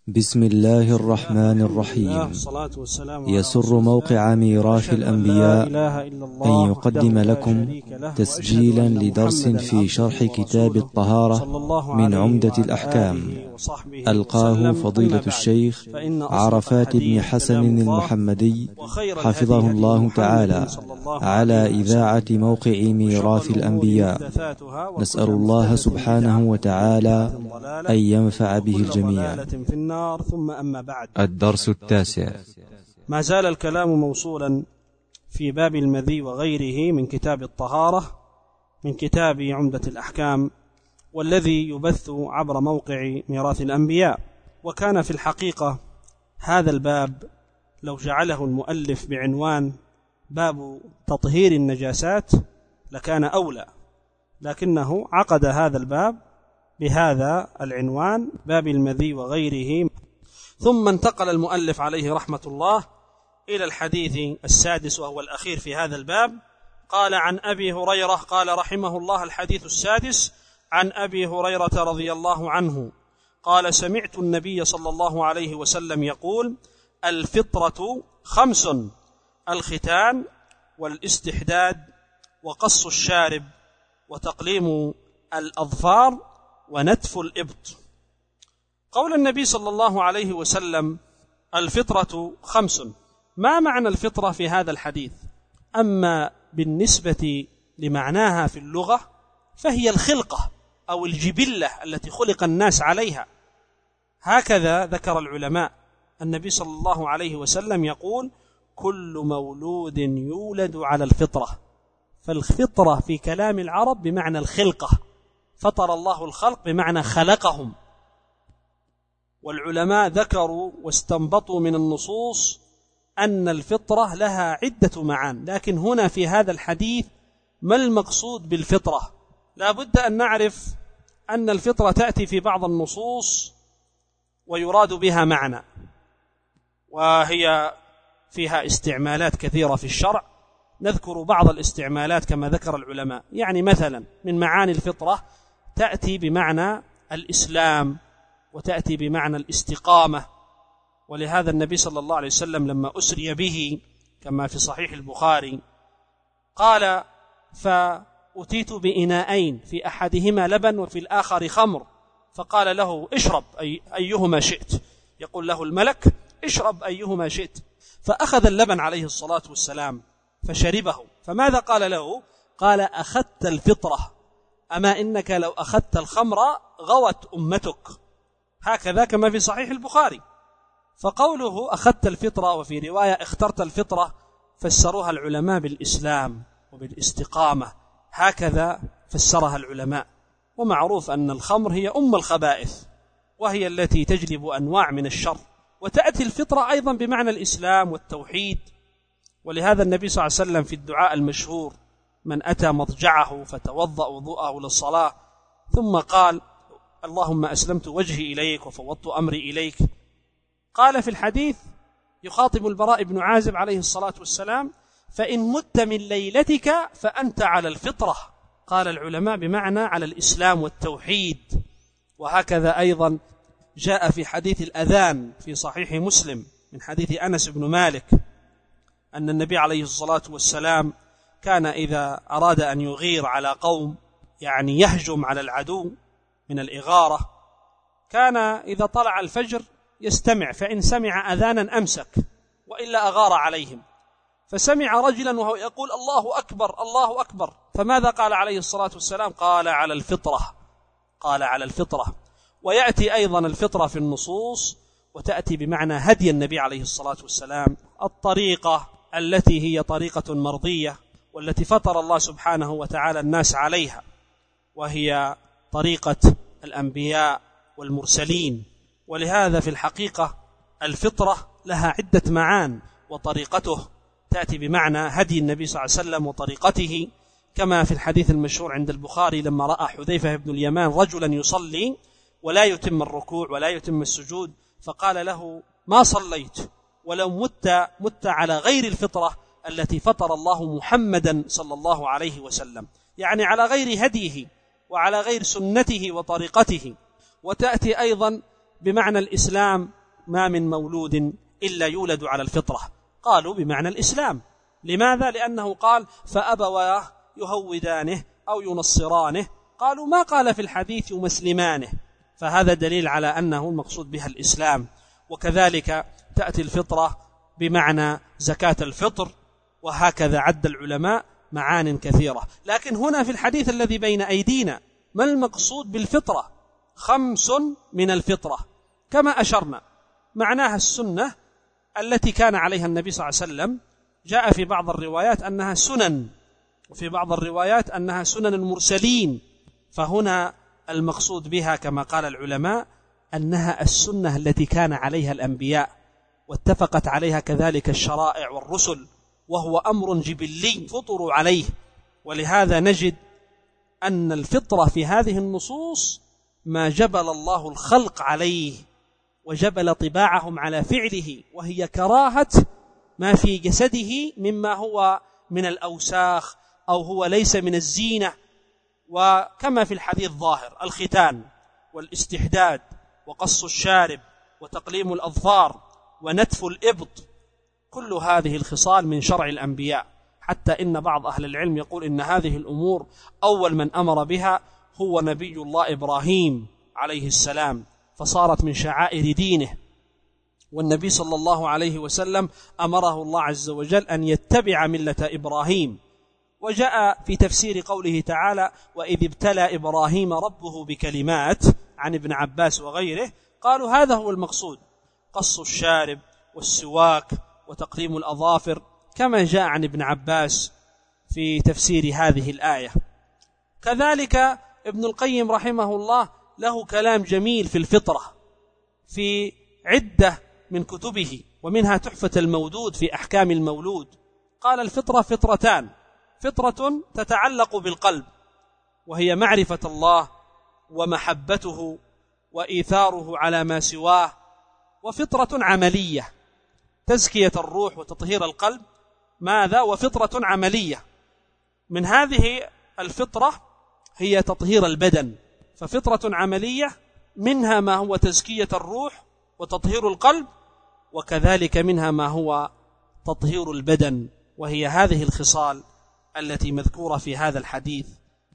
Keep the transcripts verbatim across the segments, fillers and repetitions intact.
بسم الله الرحمن الرحيم. يسر موقع ميراث الأنبياء أن يقدم لكم تسجيلا لدرس في شرح كتاب الطهارة من عمدة الأحكام، ألقاه فضيلة الشيخ عرفات بن حسن المحمدي حفظه الله تعالى على إذاعة موقع ميراث الأنبياء. نسأل الله سبحانه وتعالى أن ينفع به الجميع. ثم أما بعد. الدرس التاسع. ما زال الكلام موصولا في باب المذي وغيره من كتاب الطهارة من كتاب عمدة الأحكام، والذي يبث عبر موقع ميراث الأنبياء. وكان في الحقيقة هذا الباب لو جعله المؤلف بعنوان باب تطهير النجاسات لكان أولى، لكنه عقد هذا الباب بهذا العنوان باب المذي وغيره. ثم انتقل المؤلف عليه رحمة الله إلى الحديث السادس وهو الأخير في هذا الباب. قال عن أبي هريرة قال رحمه الله الحديث السادس عن أبي هريرة رضي الله عنه قال سمعت النبي صلى الله عليه وسلم يقول الفطرة خمس: الختان والاستحداد وقص الشارب وتقليم الأظفار ونتف الإبط. قول النبي صلى الله عليه وسلم الفطرة خمس، ما معنى الفطرة في هذا الحديث؟ أما بالنسبة لمعناها في اللغة فهي الخلقة أو الجبلة التي خلق الناس عليها، هكذا ذكر العلماء. النبي صلى الله عليه وسلم يقول كل مولود يولد على الفطرة، فالفطرة في كلام العرب بمعنى الخلقة، فطر الله الخلق بمعنى خلقهم. والعلماء ذكروا واستنبطوا من النصوص أن الفطرة لها عدة معان، لكن هنا في هذا الحديث ما المقصود بالفطرة؟ لا بد أن نعرف أن الفطرة تأتي في بعض النصوص ويراد بها معنى، وهي فيها استعمالات كثيرة في الشرع. نذكر بعض الاستعمالات كما ذكر العلماء. يعني مثلا من معاني الفطرة تأتي بمعنى الإسلام، وتأتي بمعنى الاستقامة. ولهذا النبي صلى الله عليه وسلم لما أسري به كما في صحيح البخاري قال فأتيت بإناءين في أحدهما لبن وفي الآخر خمر، فقال له اشرب أي أيهما شئت، يقول له الملك اشرب أيهما شئت، فأخذ اللبن عليه الصلاة والسلام فشربه، فماذا قال له؟ قال أخذت الفطرة، أما إنك لو أخذت الخمر غوت أمتك، هكذا كما في صحيح البخاري. فقوله أخذت الفطرة وفي رواية اخترت الفطرة فسروها العلماء بالإسلام وبالاستقامة، هكذا فسرها العلماء. ومعروف أن الخمر هي أم الخبائث، وهي التي تجلب أنواع من الشر. وتأتي الفطرة أيضا بمعنى الإسلام والتوحيد. ولهذا النبي صلى الله عليه وسلم في الدعاء المشهور من أتى مضجعه فتوضأ وضوءه للصلاة ثم قال اللهم أسلمت وجهي إليك وفوضت أمري إليك، قال في الحديث يخاطب البراء بن عازب عليه الصلاة والسلام فإن مت من ليلتك فأنت على الفطرة. قال العلماء بمعنى على الإسلام والتوحيد. وهكذا أيضا جاء في حديث الأذان في صحيح مسلم من حديث أنس بن مالك أن النبي عليه الصلاة والسلام كان إذا أراد أن يغير على قوم، يعني يهجم على العدو من الإغارة، كان إذا طلع الفجر يستمع، فإن سمع أذانا أمسك وإلا أغار عليهم. فسمع رجلا وهو يقول الله أكبر الله أكبر، فماذا قال عليه الصلاة والسلام؟ قال على الفطرة، قال على الفطرة. ويأتي أيضا الفطرة في النصوص وتأتي بمعنى هدي النبي عليه الصلاة والسلام، الطريقة التي هي طريقة مرضية والتي فطر الله سبحانه وتعالى الناس عليها، وهي طريقة الأنبياء والمرسلين. ولهذا في الحقيقة الفطرة لها عدة معان، وطريقته تأتي بمعنى هدي النبي صلى الله عليه وسلم وطريقته، كما في الحديث المشهور عند البخاري لما رأى حذيفة بن اليمان رجلا يصلي ولا يتم الركوع ولا يتم السجود، فقال له ما صليت ولو مت مت على غير الفطرة التي فطر الله محمدا صلى الله عليه وسلم، يعني على غير هديه وعلى غير سنته وطريقته. وتأتي أيضا بمعنى الإسلام ما من مولود إلا يولد على الفطرة، قالوا بمعنى الإسلام. لماذا؟ لأنه قال فأبواه يهودانه أو ينصرانه، قالوا ما قال في الحديث يمسلمانه، فهذا دليل على أنه المقصود بها الإسلام. وكذلك تأتي الفطرة بمعنى زكاة الفطر، وهكذا عد العلماء معان كثيرة. لكن هنا في الحديث الذي بين أيدينا ما المقصود بالفطرة؟ خمس من الفطرة كما أشرنا، معناها السنة التي كان عليها النبي صلى الله عليه وسلم. جاء في بعض الروايات أنها سنن، وفي بعض الروايات أنها سنن المرسلين، فهنا المقصود بها كما قال العلماء أنها السنة التي كان عليها الأنبياء واتفقت عليها كذلك الشرائع والرسل، وهو أمر جبلي فطروا عليه. ولهذا نجد أن الفطرة في هذه النصوص ما جبل الله الخلق عليه وجبل طباعهم على فعله، وهي كراهة ما في جسده مما هو من الأوساخ أو هو ليس من الزينة، وكما في الحديث ظاهر الختان والاستحداد وقص الشارب وتقليم الأظفار ونتف الإبط، كل هذه الخصال من شرع الأنبياء، حتى إن بعض أهل العلم يقول إن هذه الأمور أول من أمر بها هو نبي الله إبراهيم عليه السلام، فصارت من شعائر دينه. والنبي صلى الله عليه وسلم أمره الله عز وجل أن يتبع ملة إبراهيم. وجاء في تفسير قوله تعالى وإذ ابتلى إبراهيم ربه بكلمات عن ابن عباس وغيره، قالوا هذا هو المقصود، قص الشارب والسواك وتقليم الأظافر، كما جاء عن ابن عباس في تفسير هذه الآية. كذلك ابن القيم رحمه الله له كلام جميل في الفطرة في عدة من كتبه، ومنها تحفة المودود في أحكام المولود. قال الفطرة فطرتان: فطرة تتعلق بالقلب وهي معرفة الله ومحبته وإيثاره على ما سواه، وفطرة عملية تزكية الروح وتطهير القلب. ماذا؟ وفطرة عملية. من هذه الفطرة هي تطهير البدن، ففطرة عملية منها ما هو تزكية الروح وتطهير القلب، وكذلك منها ما هو تطهير البدن، وهي هذه الخصال التي مذكورة في هذا الحديث.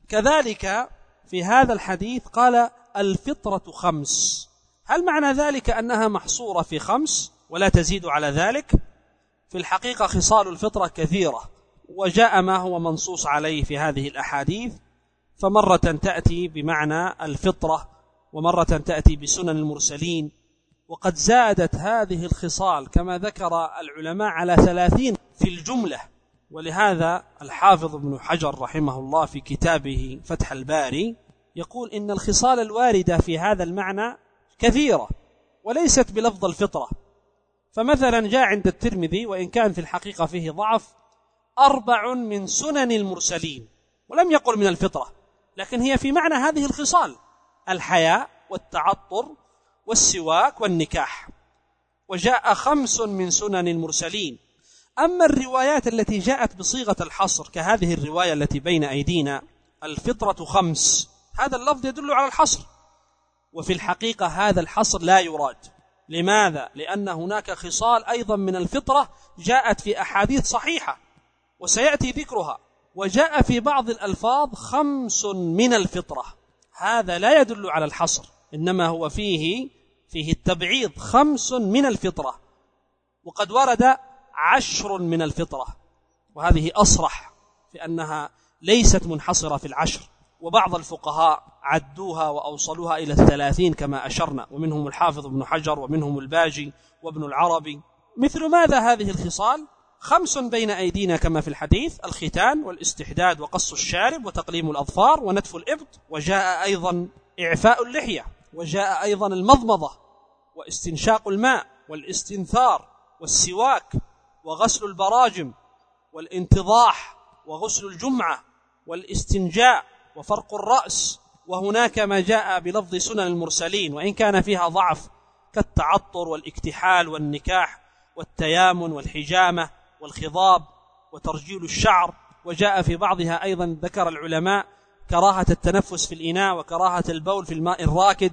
كذلك في هذا الحديث قال الفطرة خمس. هل معنى ذلك أنها محصورة في خمس ولا تزيد على ذلك؟ في الحقيقة خصال الفطرة كثيرة، وجاء ما هو منصوص عليه في هذه الأحاديث، فمرة تأتي بمعنى الفطرة ومرة تأتي بسنن المرسلين. وقد زادت هذه الخصال كما ذكر العلماء على ثلاثين في الجملة. ولهذا الحافظ ابن حجر رحمه الله في كتابه فتح الباري يقول إن الخصال الواردة في هذا المعنى كثيرة وليست بلفظ الفطرة. فمثلا جاء عند الترمذي، وإن كان في الحقيقة فيه ضعف، أربع من سنن المرسلين، ولم يقل من الفطرة، لكن هي في معنى هذه الخصال: الحياء والتعطر والسواك والنكاح. وجاء خمس من سنن المرسلين. أما الروايات التي جاءت بصيغة الحصر كهذه الرواية التي بين أيدينا الفطرة خمس، هذا اللفظ يدل على الحصر، وفي الحقيقة هذا الحصر لا يراد. لماذا؟ لأن هناك خصال أيضا من الفطرة جاءت في أحاديث صحيحة وسيأتي ذكرها، وجاء في بعض الألفاظ خمس من الفطرة، هذا لا يدل على الحصر، إنما هو فيه فيه التبعيض، خمس من الفطرة. وقد ورد عشر من الفطرة، وهذه أصرح في أنها ليست منحصرة في العشر، وبعض الفقهاء عدوها وأوصلوها إلى الثلاثين كما أشرنا، ومنهم الحافظ ابن حجر ومنهم الباجي وابن العربي. مثل ماذا هذه الخصال؟ خمس بين أيدينا كما في الحديث: الختان والاستحداد وقص الشارب وتقليم الأظفار ونتف الإبط، وجاء أيضا إعفاء اللحية، وجاء أيضا المضمضة واستنشاق الماء والاستنثار والسواك وغسل البراجم والانتضاح وغسل الجمعة والاستنجاء وفرق الرأس. وهناك ما جاء بلفظ سنن المرسلين وإن كان فيها ضعف، كالتعطر والاكتحال والنكاح والتيامن والحجامة والخضاب وترجيل الشعر. وجاء في بعضها أيضا ذكر العلماء كراهة التنفس في الإناء وكراهة البول في الماء الراكد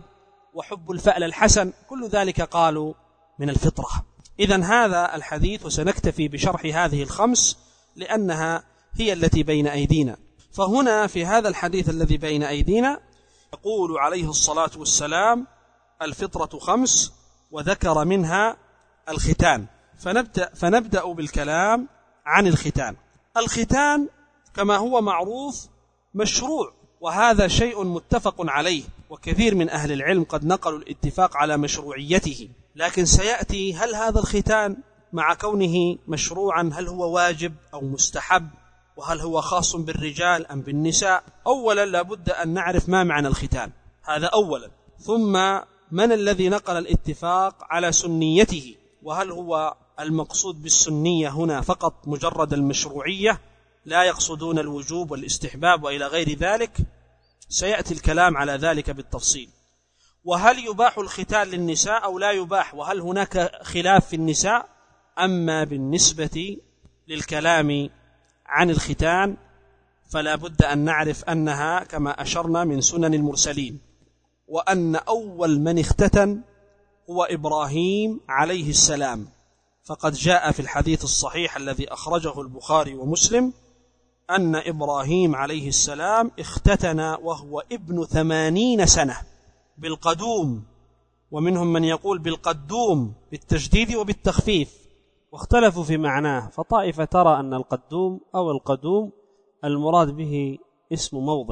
وحب الفأل الحسن، كل ذلك قالوا من الفطرة. إذن هذا الحديث، وسنكتفي بشرح هذه الخمس لأنها هي التي بين أيدينا. فهنا في هذا الحديث الذي بين أيدينا يقول عليه الصلاة والسلام الفطرة خمس، وذكر منها الختان. فنبدأ, فنبدأ بالكلام عن الختان. الختان كما هو معروف مشروع، وهذا شيء متفق عليه، وكثير من أهل العلم قد نقلوا الاتفاق على مشروعيته. لكن سيأتي هل هذا الختان مع كونه مشروعا هل هو واجب أو مستحب، وهل هو خاص بالرجال أم بالنساء؟ أولا لابد أن نعرف ما معنى الختان، هذا أولا. ثم من الذي نقل الاتفاق على سنيته، وهل هو المقصود بالسنية هنا فقط مجرد المشروعية، لا يقصدون الوجوب والاستحباب وإلى غير ذلك؟ سيأتي الكلام على ذلك بالتفصيل. وهل يباح الختان للنساء أو لا يباح، وهل هناك خلاف في النساء؟ أما بالنسبة للكلام عن الختان فلا بد أن نعرف أنها كما أشرنا من سنن المرسلين، وأن أول من اختتن هو إبراهيم عليه السلام. فقد جاء في الحديث الصحيح الذي أخرجه البخاري ومسلم أن إبراهيم عليه السلام اختتن وهو ابن ثمانين سنة بالقدوم، ومنهم من يقول بالقدوم بالتجديد وبالتخفيف، واختلفوا في معناه. فطائفة ترى أن القدوم أو القدوم المراد به اسم موضع،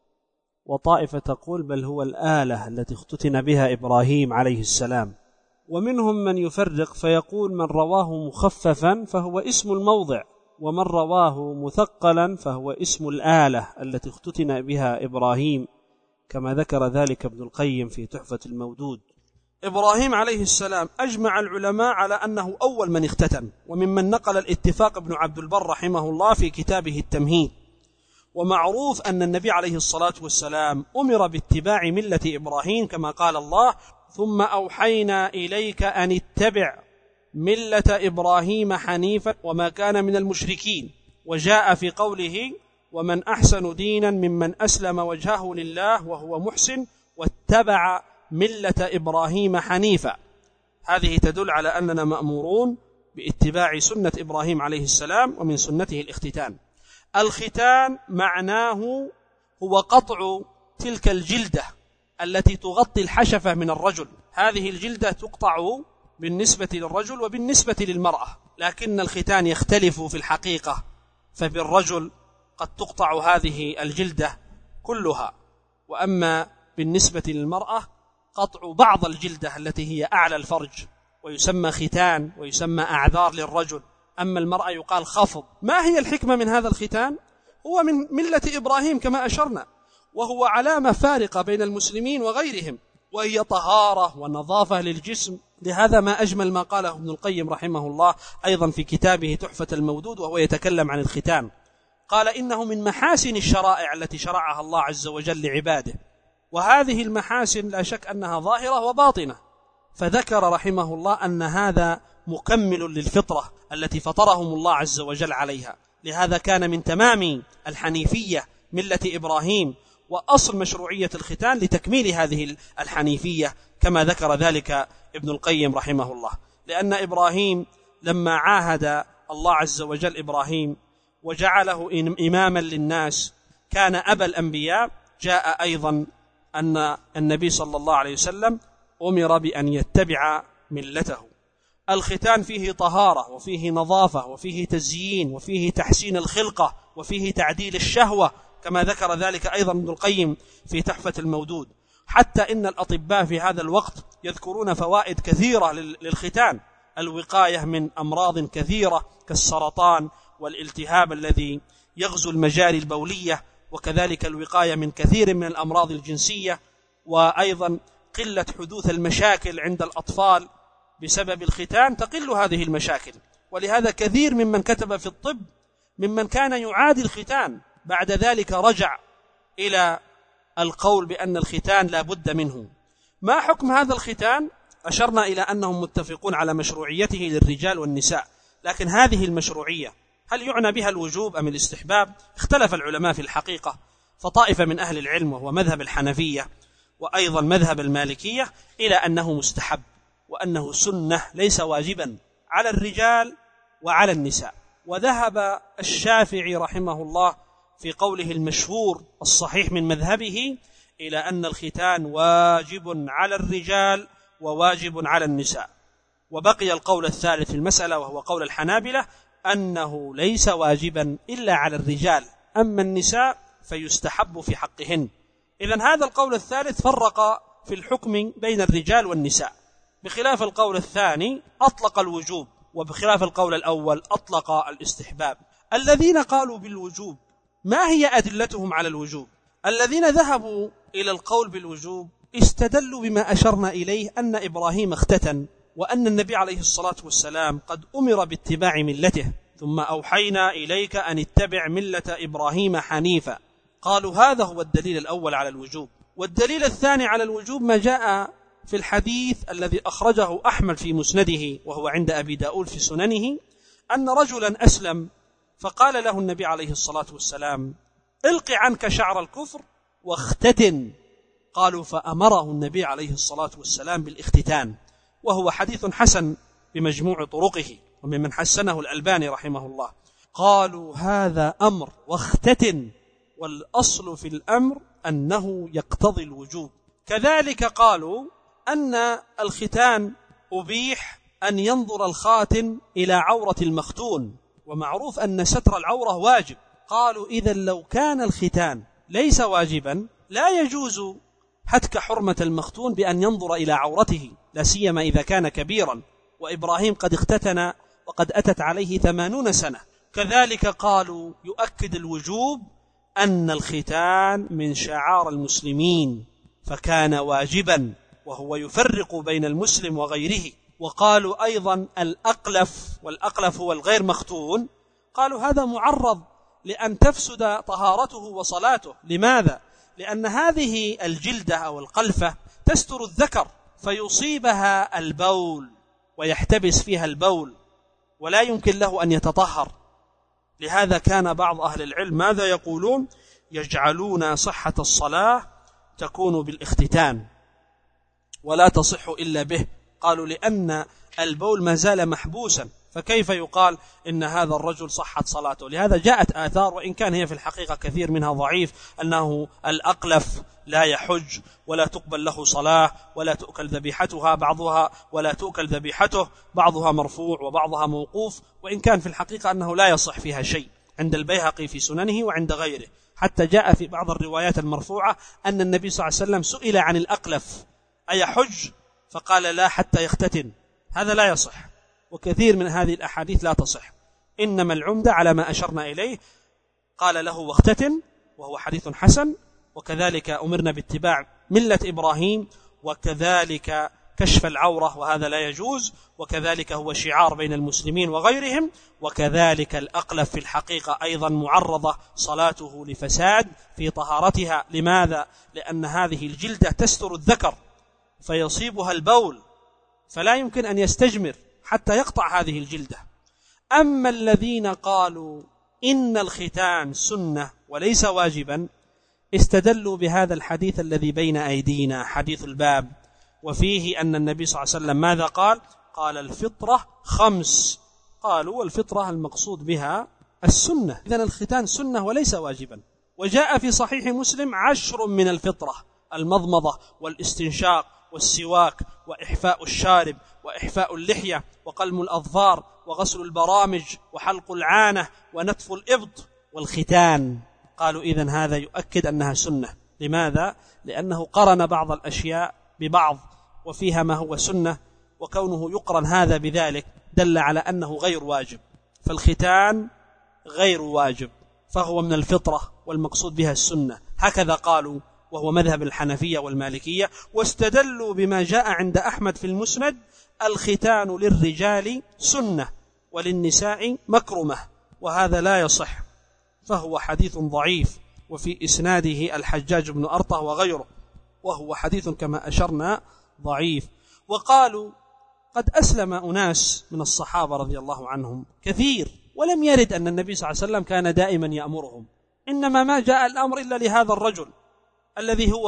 وطائفة تقول بل هو الآلة التي اختتن بها إبراهيم عليه السلام. ومنهم من يفرق فيقول من رواه مخففا فهو اسم الموضع، ومن رواه مثقلا فهو اسم الآلة التي اختتن بها إبراهيم، كما ذكر ذلك ابن القيم في تحفة المودود. إبراهيم عليه السلام أجمع العلماء على أنه أول من اختتن، وممن نقل الاتفاق ابن عبد البر رحمه الله في كتابه التمهيد. ومعروف أن النبي عليه الصلاة والسلام أمر باتباع ملة إبراهيم كما قال الله ثم أوحينا إليك أن اتبع ملة إبراهيم حنيفا وما كان من المشركين. وجاء في قوله ومن أحسن دينا ممن أسلم وجهه لله وهو محسن واتبع ملة إبراهيم حنيفا. هذه تدل على أننا مأمورون باتباع سنة إبراهيم عليه السلام، ومن سنته الاختتان. الختان معناه هو قطع تلك الجلدة التي تغطي الحشفة من الرجل. هذه الجلدة تقطع بالنسبة للرجل وبالنسبة للمرأة، لكن الختان يختلف في الحقيقة، فبالرجل قد تقطع هذه الجلدة كلها، وأما بالنسبة للمرأة قطع بعض الجلدة التي هي أعلى الفرج، ويسمى ختان ويسمى أعذار للرجل. أما المرأة يقال خفض. ما هي الحكمة من هذا الختان؟ هو من ملة إبراهيم كما أشرنا، وهو علامة فارقة بين المسلمين وغيرهم، وهي طهارة ونظافة للجسم. لهذا ما أجمل ما قاله ابن القيم رحمه الله أيضا في كتابه تحفة المودود وهو يتكلم عن الختان. قال إنه من محاسن الشرائع التي شرعها الله عز وجل لعباده، وهذه المحاسن لا شك أنها ظاهرة وباطنة. فذكر رحمه الله أن هذا مكمل للفطرة التي فطرهم الله عز وجل عليها. لهذا كان من تمام الحنيفية ملة إبراهيم وأصل مشروعية الختان لتكميل هذه الحنيفية، كما ذكر ذلك ابن القيم رحمه الله. لأن إبراهيم لما عاهد الله عز وجل إبراهيم وجعله إماما للناس كان أبا الأنبياء، جاء أيضا أن النبي صلى الله عليه وسلم أمر بأن يتبع ملته. الختان فيه طهارة وفيه نظافة وفيه تزيين وفيه تحسين الخلقة وفيه تعديل الشهوة، كما ذكر ذلك أيضا ابن القيم في تحفة المودود. حتى إن الأطباء في هذا الوقت يذكرون فوائد كثيرة للختان: الوقاية من أمراض كثيرة كالسرطان والالتهاب الذي يغزو المجاري البولية، وكذلك الوقاية من كثير من الأمراض الجنسية، وأيضا قلة حدوث المشاكل عند الأطفال بسبب الختان، تقل هذه المشاكل. ولهذا كثير ممن كتب في الطب ممن كان يعادي الختان بعد ذلك رجع إلى القول بأن الختان لا بد منه. ما حكم هذا الختان؟ أشرنا إلى أنهم متفقون على مشروعيته للرجال والنساء، لكن هذه المشروعية هل يعنى بها الوجوب أم الاستحباب؟ اختلف العلماء في الحقيقة. فطائفة من أهل العلم وهو مذهب الحنفية وأيضا مذهب المالكية إلى أنه مستحب وأنه سنة ليس واجبا على الرجال وعلى النساء. وذهب الشافعي رحمه الله في قوله المشهور الصحيح من مذهبه إلى أن الختان واجب على الرجال وواجب على النساء. وبقي القول الثالث في المسألة وهو قول الحنابلة أنه ليس واجبا إلا على الرجال، أما النساء فيستحب في حقهن. إذن هذا القول الثالث فرق في الحكم بين الرجال والنساء، بخلاف القول الثاني أطلق الوجوب، وبخلاف القول الأول أطلق الاستحباب. الذين قالوا بالوجوب ما هي أدلتهم على الوجوب؟ الذين ذهبوا إلى القول بالوجوب استدلوا بما أشرنا إليه أن إبراهيم اختتن، وأن النبي عليه الصلاة والسلام قد أمر باتباع ملته، ثم أوحينا إليك أن اتبع ملة إبراهيم حنيفا. قالوا هذا هو الدليل الأول على الوجوب. والدليل الثاني على الوجوب ما جاء في الحديث الذي أخرجه أحمد في مسنده وهو عند أبي داود في سننه، أن رجلا أسلم فقال له النبي عليه الصلاة والسلام الق عنك شعر الكفر واختتن. قالوا فأمره النبي عليه الصلاة والسلام بالاختتان، وهو حديث حسن بمجموع طرقه، وممن حسنه الألباني رحمه الله. قالوا هذا أمر واختتن، والأصل في الأمر أنه يقتضي الوجوب. كذلك قالوا أن الختان أبيح أن ينظر الخاتن إلى عورة المختون، ومعروف أن ستر العورة واجب. قالوا إذن لو كان الختان ليس واجبا لا يجوز هتك حرمة المختون بأن ينظر إلى عورته، لا سيما إذا كان كبيرا، وإبراهيم قد اختتن وقد أتت عليه ثمانون سنة. كذلك قالوا يؤكد الوجوب أن الختان من شعار المسلمين فكان واجبا، وهو يفرق بين المسلم وغيره. وقالوا أيضا الأقلف، والأقلف هو الغير مختون، قالوا هذا معرض لأن تفسد طهارته وصلاته. لماذا؟ لأن هذه الجلدة أو القلفة تستر الذكر فيصيبها البول ويحتبس فيها البول ولا يمكن له أن يتطهر. لهذا كان بعض أهل العلم ماذا يقولون؟ يجعلون صحة الصلاة تكون بالاختتان ولا تصح إلا به. قالوا لأن البول ما زال محبوسا، فكيف يقال إن هذا الرجل صحت صلاته؟ لهذا جاءت آثار، وإن كان هي في الحقيقة كثير منها ضعيف، أنه الأقلف لا يحج ولا تقبل له صلاة ولا تؤكل ذبيحتها بعضها ولا تؤكل ذبيحته، بعضها مرفوع وبعضها موقوف، وإن كان في الحقيقة أنه لا يصح فيها شيء عند البيهقي في سننه وعند غيره. حتى جاء في بعض الروايات المرفوعة أن النبي صلى الله عليه وسلم سئل عن الأقلف أيحج؟ فقال لا حتى يختتن. هذا لا يصح، وكثير من هذه الأحاديث لا تصح، إنما العمدة على ما أشرنا إليه. قال له واختتن، وهو حديث حسن. وكذلك أمرنا باتباع ملة إبراهيم، وكذلك كشف العورة وهذا لا يجوز، وكذلك هو شعار بين المسلمين وغيرهم. وكذلك الأقلف في الحقيقة أيضا معرضة صلاته لفساد في طهارتها. لماذا؟ لأن هذه الجلدة تستر الذكر فيصيبها البول فلا يمكن أن يستجمر حتى يقطع هذه الجلدة. أما الذين قالوا إن الختان سنة وليس واجبا استدلوا بهذا الحديث الذي بين أيدينا، حديث الباب، وفيه أن النبي صلى الله عليه وسلم ماذا قال؟ قال الفطرة خمس. قالوا والفطرة المقصود بها السنة، إذن الختان سنة وليس واجبا. وجاء في صحيح مسلم عشر من الفطرة: المضمضة والاستنشاق والسواك وإحفاء الشارب وإحفاء اللحية وقلم الأظفار وغسل البرامج وحلق العانة ونتف الإبط والختان. قالوا إذن هذا يؤكد أنها سنة. لماذا؟ لأنه قرن بعض الأشياء ببعض وفيها ما هو سنة، وكونه يقرن هذا بذلك دل على أنه غير واجب. فالختان غير واجب فهو من الفطرة والمقصود بها السنة، هكذا قالوا، وهو مذهب الحنفية والمالكية. واستدلوا بما جاء عند أحمد في المسند: الختان للرجال سنة وللنساء مكرمة، وهذا لا يصح، فهو حديث ضعيف، وفي إسناده الحجاج بن أرطة وغيره، وهو حديث كما أشرنا ضعيف. وقالوا قد أسلم أناس من الصحابة رضي الله عنهم كثير، ولم يرد أن النبي صلى الله عليه وسلم كان دائما يأمرهم، إنما ما جاء الأمر إلا لهذا الرجل الذي هو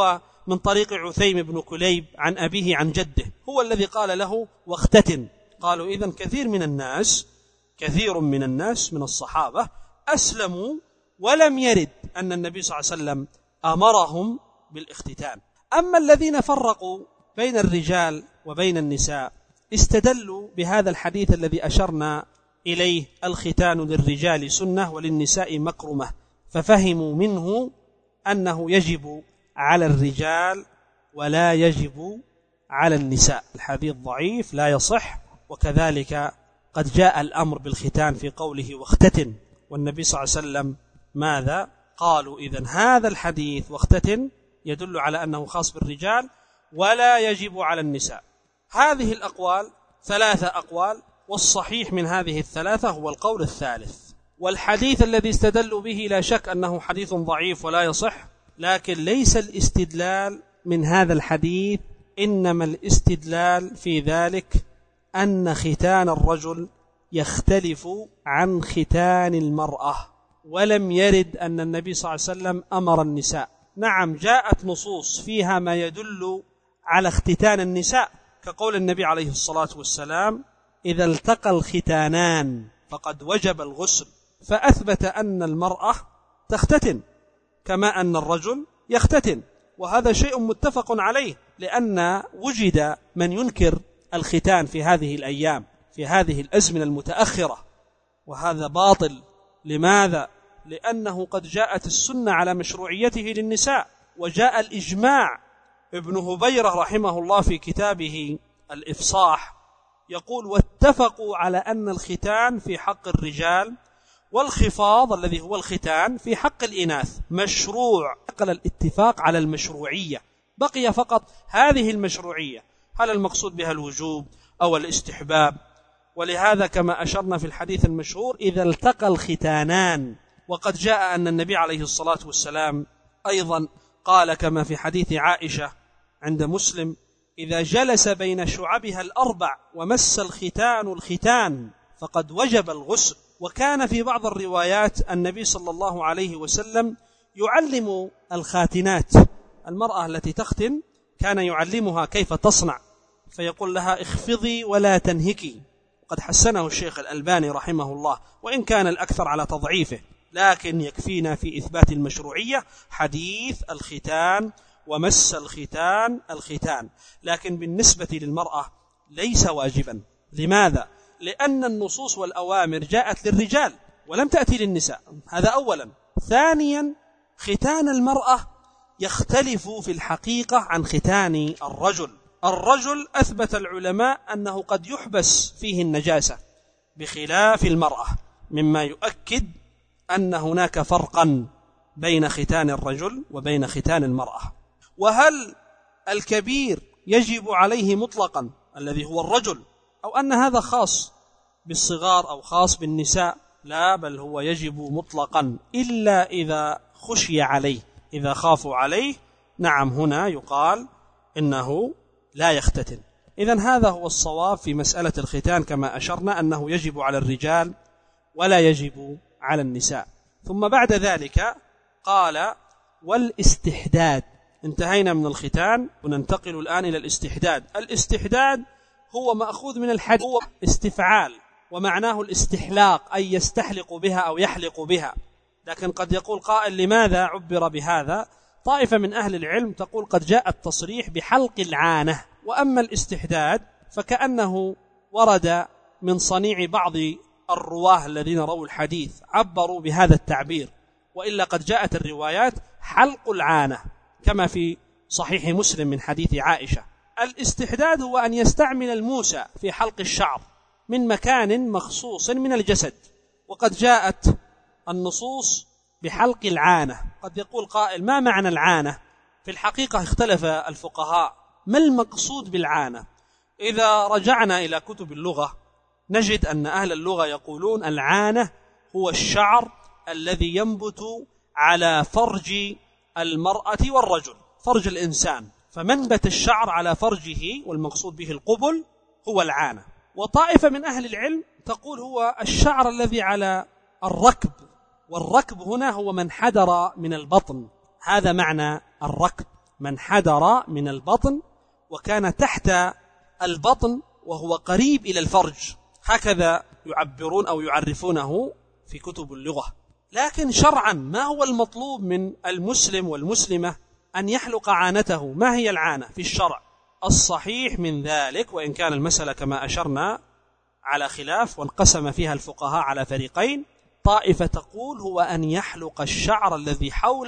من طريق عثيم بن كليب عن أبيه عن جده، هو الذي قال له واختتن. قالوا إذن كثير من الناس كثير من الناس من الصحابة أسلموا ولم يرد أن النبي صلى الله عليه وسلم أمرهم بالاختتان. أما الذين فرقوا بين الرجال وبين النساء استدلوا بهذا الحديث الذي أشرنا إليه: الختان للرجال سنة وللنساء مكرمة، ففهموا منه أنه يجب على الرجال ولا يجب على النساء. الحديث ضعيف لا يصح، وكذلك قد جاء الأمر بالختان في قوله واختتن، والنبي صلى الله عليه وسلم ماذا؟ قالوا إذن هذا الحديث واختتن يدل على أنه خاص بالرجال ولا يجب على النساء. هذه الأقوال ثلاثة أقوال، والصحيح من هذه الثلاثة هو القول الثالث. والحديث الذي استدلوا به لا شك أنه حديث ضعيف ولا يصح، لكن ليس الاستدلال من هذا الحديث، إنما الاستدلال في ذلك أن ختان الرجل يختلف عن ختان المرأة، ولم يرد أن النبي صلى الله عليه وسلم أمر النساء. نعم جاءت نصوص فيها ما يدل على اختتان النساء، كقول النبي عليه الصلاة والسلام: إذا التقى الختانان فقد وجب الغسل، فأثبت أن المرأة تختتن كما أن الرجل يختتن، وهذا شيء متفق عليه، لأن وجد من ينكر الختان في هذه الأيام في هذه الأزمنة المتأخرة، وهذا باطل. لماذا؟ لأنه قد جاءت السنة على مشروعيته للنساء، وجاء الإجماع. ابن هبيرة رحمه الله في كتابه الإفصاح يقول: واتفقوا على أن الختان في حق الرجال والخفاض الذي هو الختان في حق الإناث مشروع. نقل الاتفاق على المشروعية، بقي فقط هذه المشروعية، هل المقصود بها الوجوب أو الاستحباب؟ ولهذا كما أشرنا في الحديث المشهور: إذا التقى الختانان. وقد جاء أن النبي عليه الصلاة والسلام أيضا قال كما في حديث عائشة عند مسلم: إذا جلس بين شعبها الأربع ومس الختان الختان فقد وجب الغسل. وكان في بعض الروايات النبي صلى الله عليه وسلم يعلم الخاتنات، المرأة التي تختن كان يعلمها كيف تصنع، فيقول لها: اخفضي ولا تنهكي. وقد حسنه الشيخ الألباني رحمه الله، وإن كان الأكثر على تضعيفه، لكن يكفينا في إثبات المشروعية حديث الختان ومس الختان الختان. لكن بالنسبة للمرأة ليس واجبا. لماذا؟ لأن النصوص والأوامر جاءت للرجال ولم تأتي للنساء، هذا أولا. ثانيا، ختان المرأة يختلف في الحقيقة عن ختان الرجل. الرجل أثبت العلماء أنه قد يحبس فيه النجاسة بخلاف المرأة، مما يؤكد أن هناك فرقا بين ختان الرجل وبين ختان المرأة. وهل الكبير يجب عليه مطلقا الذي هو الرجل، أو أن هذا خاص بالصغار أو خاص بالنساء؟ لا، بل هو يجب مطلقا إلا إذا خشي عليه، إذا خافوا عليه، نعم هنا يقال إنه لا يختتن. إذن هذا هو الصواب في مسألة الختان كما أشرنا، أنه يجب على الرجال ولا يجب على النساء. ثم بعد ذلك قال: والاستحداد. انتهينا من الختان وننتقل الآن إلى الاستحداد. الاستحداد هو مأخوذ من الحد، هو استفعال، ومعناه الاستحلاق، أي يستحلق بها أو يحلق بها. لكن قد يقول قائل: لماذا عبر بهذا؟ طائفة من أهل العلم تقول قد جاء التصريح بحلق العانة. وأما الاستحداد فكأنه ورد من صنيع بعض الرواه الذين رووا الحديث، عبروا بهذا التعبير، وإلا قد جاءت الروايات حلق العانة كما في صحيح مسلم من حديث عائشة. الاستحداد هو أن يستعمل الموسى في حلق الشعر من مكان مخصوص من الجسد. وقد جاءت النصوص بحلق العانة. قد يقول قائل: ما معنى العانة؟ في الحقيقة اختلف الفقهاء ما المقصود بالعانة. إذا رجعنا إلى كتب اللغة نجد أن أهل اللغة يقولون العانة هو الشعر الذي ينبت على فرج المرأة والرجل، فرج الإنسان، فمنبت الشعر على فرجه والمقصود به القبل هو العانة. وطائفة من أهل العلم تقول هو الشعر الذي على الركب، والركب هنا هو من حدر من البطن، هذا معنى الركب. من حدر من البطن وكان تحت البطن وهو قريب إلى الفرج، هكذا يعبرون أو يعرفونه في كتب اللغة. لكن شرعا ما هو المطلوب من المسلم والمسلمة؟ أن يحلق عانته. ما هي العانة في الشرع؟ الصحيح من ذلك، وإن كان المسألة كما أشرنا على خلاف وانقسم فيها الفقهاء على فريقين، طائفة تقول هو أن يحلق الشعر الذي حول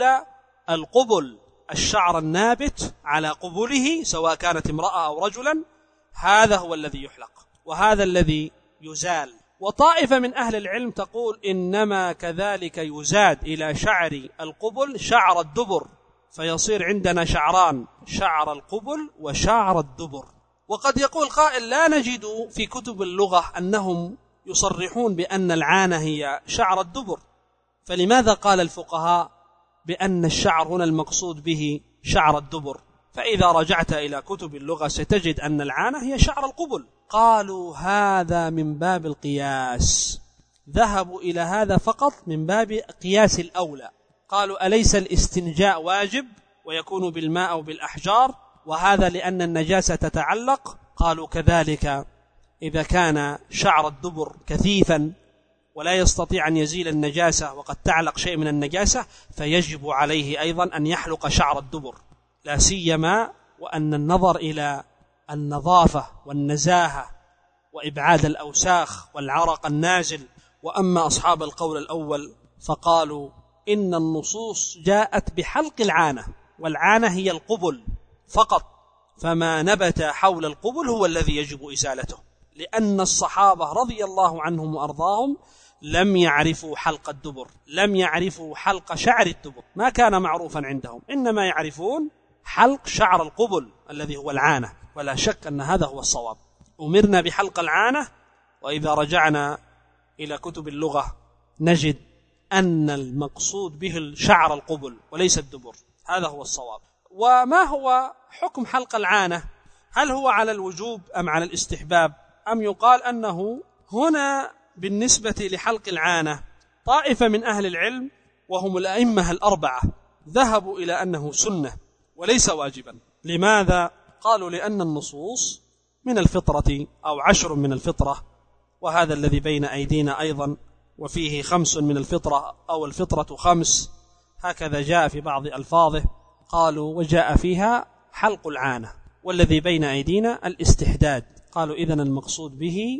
القبل، الشعر النابت على قبله سواء كانت امرأة أو رجلا، هذا هو الذي يحلق وهذا الذي يزال. وطائفة من أهل العلم تقول إنما كذلك يزاد إلى شعر القبل شعر الدبر، فيصير عندنا شعران، شعر القبل وشعر الدبر. وقد يقول قائل لا نجد في كتب اللغة أنهم يصرحون بأن العانة هي شعر الدبر، فلماذا قال الفقهاء بأن الشعر هنا المقصود به شعر الدبر؟ فإذا رجعت إلى كتب اللغة ستجد أن العانة هي شعر القبل. قالوا هذا من باب القياس، ذهبوا إلى هذا فقط من باب قياس الأولى. قالوا أليس الاستنجاء واجب ويكون بالماء أو بالأحجار، وهذا لأن النجاسة تتعلق؟ قالوا كذلك إذا كان شعر الدبر كثيفا ولا يستطيع أن يزيل النجاسة وقد تعلق شيء من النجاسة فيجب عليه أيضا أن يحلق شعر الدبر، لا سيما وأن النظر إلى النظافة والنزاهة وإبعاد الأوساخ والعرق النازل. وأما أصحاب القول الأول فقالوا إن النصوص جاءت بحلق العانة، والعانة هي القبل فقط، فما نبت حول القبل هو الذي يجب إزالته، لأن الصحابة رضي الله عنهم وأرضاهم لم يعرفوا حلق الدبر، لم يعرفوا حلق شعر الدبر، ما كان معروفا عندهم، إنما يعرفون حلق شعر القبل الذي هو العانة. ولا شك أن هذا هو الصواب، أمرنا بحلق العانة، وإذا رجعنا إلى كتب اللغة نجد أن المقصود به شعر القبل وليس الدبر، هذا هو الصواب. وما هو حكم حلق العانة؟ هل هو على الوجوب أم على الاستحباب؟ أم يقال أنه هنا بالنسبة لحلق العانة طائفة من أهل العلم وهم الأئمة الأربعة ذهبوا إلى أنه سنة وليس واجبا. لماذا؟ قالوا لأن النصوص من الفطرة أو عشر من الفطرة، وهذا الذي بين أيدينا أيضا، وفيه خمس من الفطرة أو الفطرة خمس، هكذا جاء في بعض ألفاظه. قالوا وجاء فيها حلق العانة، والذي بين أيدينا الاستحداد. قالوا إذن المقصود به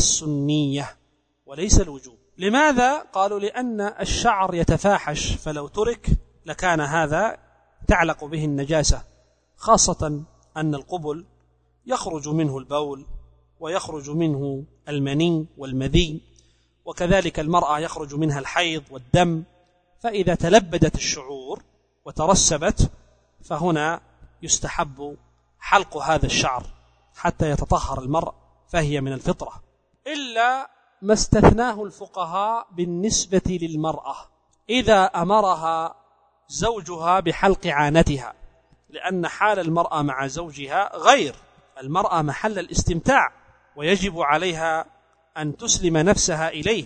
السنية وليس الوجوب. لماذا؟ قالوا لأن الشعر يتفاحش، فلو ترك لكان هذا تعلق به النجاسة، خاصة أن القبل يخرج منه البول ويخرج منه المني والمذي، وكذلك المرأة يخرج منها الحيض والدم، فإذا تلبدت الشعور وترسبت فهنا يستحب حلق هذا الشعر حتى يتطهر المرء، فهي من الفطرة، إلا ما استثناه الفقهاء بالنسبة للمرأة إذا أمرها زوجها بحلق عانتها، لأن حال المرأة مع زوجها غير، المرأة محل الاستمتاع ويجب عليها أن تسلم نفسها إليه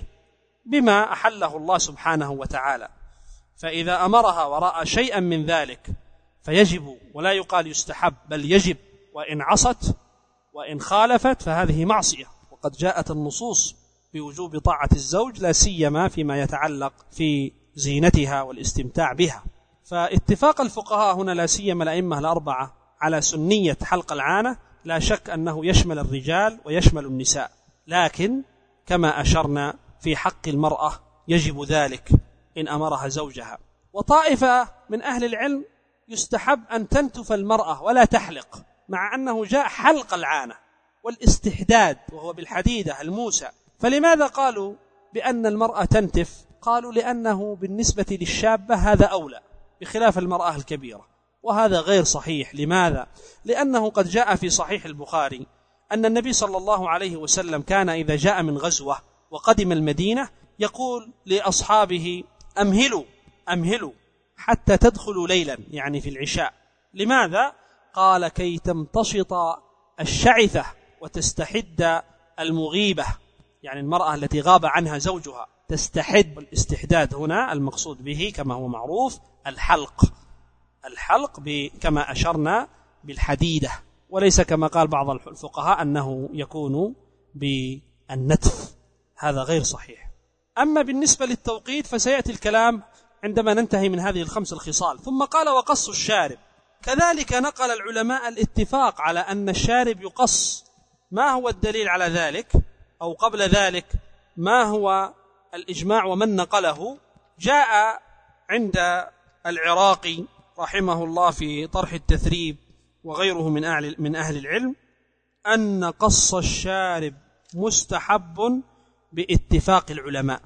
بما أحله الله سبحانه وتعالى، فإذا أمرها وراء شيئا من ذلك فيجب، ولا يقال يستحب بل يجب، وإن عصت وإن خالفت فهذه معصية. وقد جاءت النصوص بوجوب طاعة الزوج لا سيما فيما يتعلق في زينتها والاستمتاع بها. فاتفاق الفقهاء هنا لا سيما الأئمة الأربعة على سنية حلق العانة لا شك أنه يشمل الرجال ويشمل النساء، لكن كما أشرنا في حق المرأة يجب ذلك إن أمرها زوجها. وطائفة من أهل العلم يستحب أن تنتف المرأة ولا تحلق، مع أنه جاء حلق العانة والاستحداد وهو بالحديدة الموسى. فلماذا قالوا بأن المرأة تنتف؟ قالوا لأنه بالنسبة للشابة هذا أولى بخلاف المرأة الكبيرة، وهذا غير صحيح. لماذا؟ لأنه قد جاء في صحيح البخاري أن النبي صلى الله عليه وسلم كان إذا جاء من غزوة وقدم المدينة يقول لأصحابه أمهلوا أمهلوا حتى تدخلوا ليلا، يعني في العشاء. لماذا؟ قال كي تمتشط الشعثة وتستحد المغيبة، يعني المرأة التي غاب عنها زوجها تستحد. والاستحداد هنا المقصود به كما هو معروف الحلق الحلق كما أشرنا بالحديدة، وليس كما قال بعض الفقهاء أنه يكون بالنتف، هذا غير صحيح. أما بالنسبة للتوقيت فسيأتي الكلام عندما ننتهي من هذه الخمس الخصال. ثم قال وقص الشارب، كذلك نقل العلماء الاتفاق على أن الشارب يقص. ما هو الدليل على ذلك؟ أو قبل ذلك ما هو الإجماع ومن نقله؟ جاء عند العراقي رحمه الله في طرح التثريب وغيره من أهل, من أهل العلم أن قص الشارب مستحب باتفاق العلماء،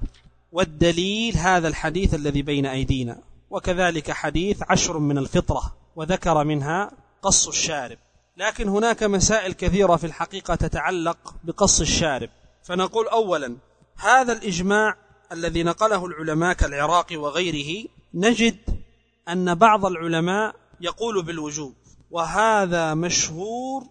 والدليل هذا الحديث الذي بين أيدينا، وكذلك حديث عشر من الفطرة وذكر منها قص الشارب. لكن هناك مسائل كثيرة في الحقيقة تتعلق بقص الشارب. فنقول أولا هذا الإجماع الذي نقله العلماء كالعراقي وغيره، نجد أن بعض العلماء يقول بالوجوب، وهذا مشهور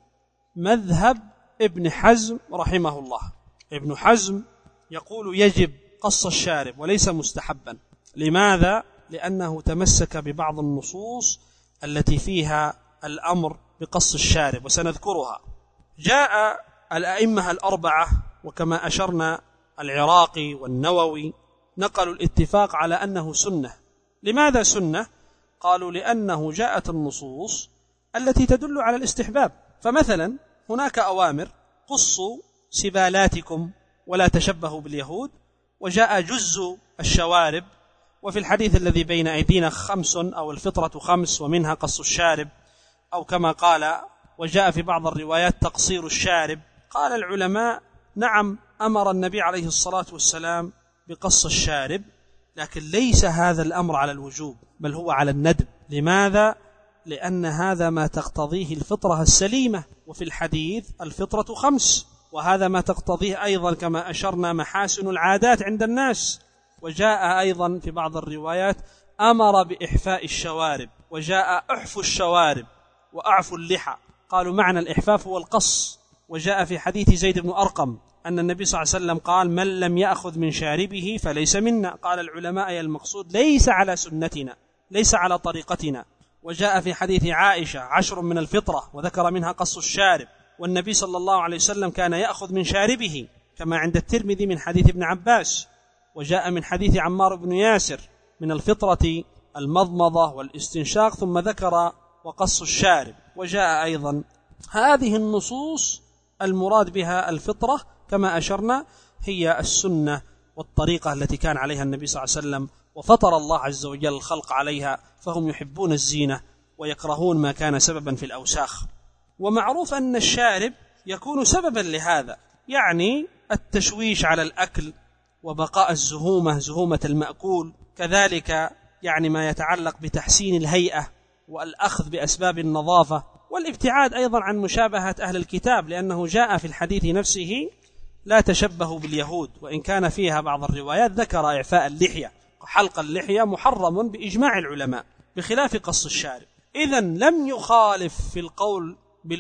مذهب ابن حزم رحمه الله. ابن حزم يقول يجب قص الشارب وليس مستحبا. لماذا؟ لأنه تمسك ببعض النصوص التي فيها الأمر بقص الشارب وسنذكرها. جاء الأئمة الأربعة وكما أشرنا العراقي والنووي نقلوا الاتفاق على أنه سنة. لماذا سنة؟ قالوا لأنه جاءت النصوص التي تدل على الاستحباب. فمثلا هناك أوامر قصوا سبالاتكم ولا تشبهوا باليهود، وجاء جز الشوارب، وفي الحديث الذي بين أيدينا خمس أو الفطرة خمس ومنها قص الشارب، أو كما قال وجاء في بعض الروايات تقصير الشارب. قال العلماء نعم أمر النبي عليه الصلاة والسلام بقص الشارب، لكن ليس هذا الأمر على الوجوب بل هو على الندب. لماذا؟ لأن هذا ما تقتضيه الفطرة السليمة، وفي الحديث الفطرة خمس، وهذا ما تقتضيه أيضا كما أشرنا محاسن العادات عند الناس. وجاء أيضا في بعض الروايات أمر بإحفاء الشوارب، وجاء أحفوا الشوارب وأعفوا اللحى. قالوا معنى الإحفاف هو القص. وجاء في حديث زيد بن أرقم أن النبي صلى الله عليه وسلم قال من لم يأخذ من شاربه فليس منا. قال العلماء أي المقصود ليس على سنتنا، ليس على طريقتنا. وجاء في حديث عائشة عشر من الفطرة وذكر منها قص الشارب، والنبي صلى الله عليه وسلم كان يأخذ من شاربه كما عند الترمذي من حديث ابن عباس. وجاء من حديث عمار بن ياسر من الفطرة المضمضة والاستنشاق، ثم ذكر وقص الشارب. وجاء أيضا هذه النصوص المراد بها الفطرة كما أشرنا هي السنة والطريقة التي كان عليها النبي صلى الله عليه وسلم، وفطر الله عز وجل الخلق عليها، فهم يحبون الزينة ويكرهون ما كان سببا في الأوساخ. ومعروف أن الشارب يكون سببا لهذا، يعني التشويش على الأكل وبقاء الزهومة زهومة المأكول، كذلك يعني ما يتعلق بتحسين الهيئة والأخذ بأسباب النظافة، والابتعاد أيضا عن مشابهة أهل الكتاب، لأنه جاء في الحديث نفسه لا تشبهوا باليهود، وإن كان فيها بعض الروايات ذكر إعفاء اللحية. حلق اللحية محرم بإجماع العلماء بخلاف قص الشارب. إذن لم يخالف في القول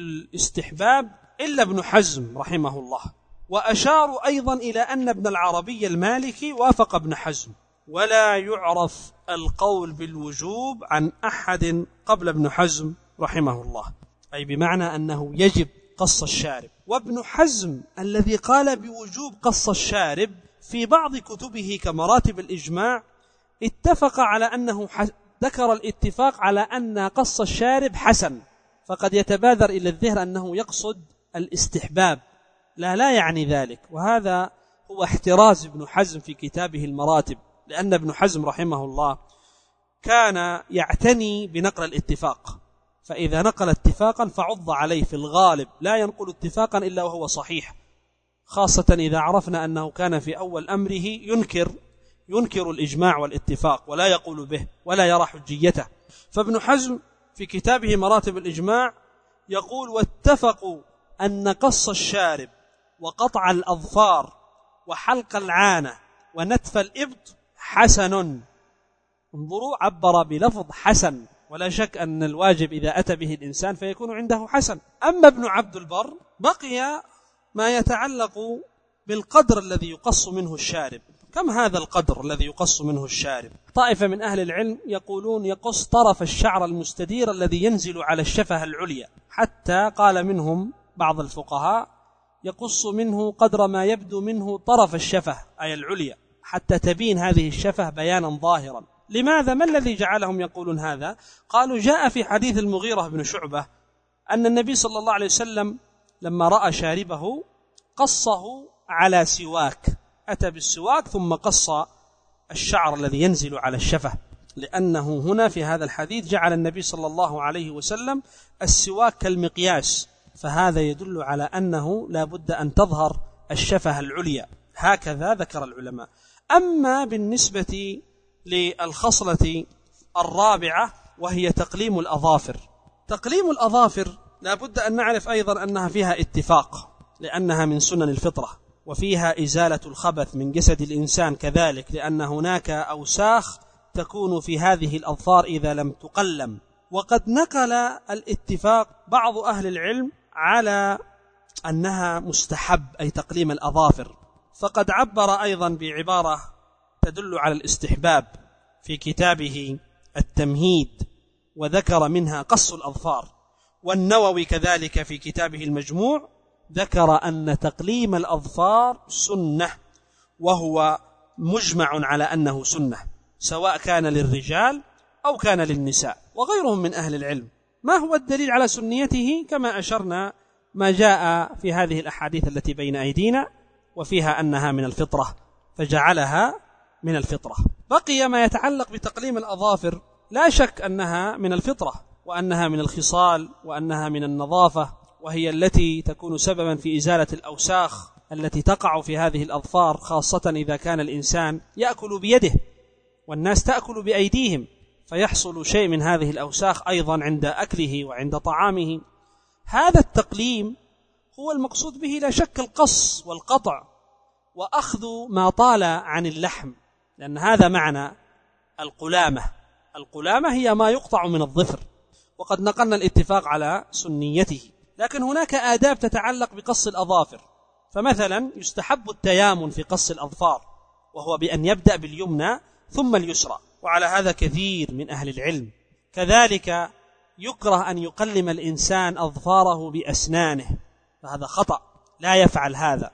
بالاستحباب إلا ابن حزم رحمه الله، وأشاروا أيضا إلى أن ابن العربي المالكي وافق ابن حزم، ولا يعرف القول بالوجوب عن أحد قبل ابن حزم رحمه الله، أي بمعنى أنه يجب قص الشارب. وابن حزم الذي قال بوجوب قص الشارب في بعض كتبه كمراتب الإجماع اتفق على أنه ذكر الاتفاق على أن قص الشارب حسن، فقد يتبادر إلى الذهن أنه يقصد الاستحباب، لا لا يعني ذلك. وهذا هو احتراز ابن حزم في كتابه المراتب، لأن ابن حزم رحمه الله كان يعتني بنقل الاتفاق، فإذا نقل اتفاقا فعض عليه في الغالب، لا ينقل اتفاقا إلا وهو صحيح، خاصة إذا عرفنا أنه كان في أول أمره ينكر ينكر الإجماع والاتفاق ولا يقول به ولا يرى حجيته. فابن حزم في كتابه مراتب الإجماع يقول واتفقوا أن قص الشارب وقطع الأظفار وحلق العانة ونتف الإبط حسن. انظروا، عبر بلفظ حسن، ولا شك أن الواجب إذا أتى به الإنسان فيكون عنده حسن. أما ابن عبد البر بقي ما يتعلق بالقدر الذي يقص منه الشارب، كم هذا القدر الذي يقص منه الشارب؟ طائفة من أهل العلم يقولون يقص طرف الشعر المستدير الذي ينزل على الشفة العليا، حتى قال منهم بعض الفقهاء يقص منه قدر ما يبدو منه طرف الشفة أي العليا، حتى تبين هذه الشفة بيانا ظاهرا. لماذا؟ ما الذي جعلهم يقولون هذا؟ قالوا جاء في حديث المغيرة بن شعبة أن النبي صلى الله عليه وسلم لما رأى شاربه قصه على سواك، أتى بالسواك ثم قص الشعر الذي ينزل على الشفة، لأنه هنا في هذا الحديث جعل النبي صلى الله عليه وسلم السواك كالمقياس، فهذا يدل على أنه لا بد أن تظهر الشفة العليا، هكذا ذكر العلماء. أما بالنسبة للخصلة الرابعة وهي تقليم الأظافر، تقليم الأظافر لا بد أن نعرف أيضا أنها فيها اتفاق، لأنها من سنن الفطرة، وفيها إزالة الخبث من جسد الإنسان كذلك، لأن هناك أوساخ تكون في هذه الأظفار إذا لم تقلم. وقد نقل الاتفاق بعض أهل العلم على أنها مستحب، أي تقليم الأظافر، فقد عبر أيضا بعبارة تدل على الاستحباب في كتابه التمهيد، وذكر منها قص الأظفار. والنووي كذلك في كتابه المجموع ذكر أن تقليم الأظفار سنة، وهو مجمع على أنه سنة، سواء كان للرجال أو كان للنساء. وغيرهم من أهل العلم. ما هو الدليل على سنيته؟ كما أشرنا ما جاء في هذه الأحاديث التي بين أيدينا، وفيها أنها من الفطرة فجعلها من الفطرة. بقي ما يتعلق بتقليم الأظافر، لا شك أنها من الفطرة، وأنها من الخصال، وأنها من النظافة، وهي التي تكون سببا في إزالة الأوساخ التي تقع في هذه الأظفار، خاصة إذا كان الإنسان يأكل بيده والناس تأكل بأيديهم، فيحصل شيء من هذه الأوساخ أيضا عند أكله وعند طعامه. هذا التقليم هو المقصود به لا شك القص والقطع وأخذ ما طال عن اللحم، لأن هذا معنى القلامة. القلامة هي ما يقطع من الظفر، وقد نقلنا الاتفاق على سنيته. لكن هناك آداب تتعلق بقص الأظافر، فمثلا يستحب التيامن في قص الأظفار، وهو بأن يبدأ باليمنى ثم اليسرى، وعلى هذا كثير من أهل العلم. كذلك يكره أن يقلم الإنسان أظفاره بأسنانه، فهذا خطأ، لا يفعل هذا.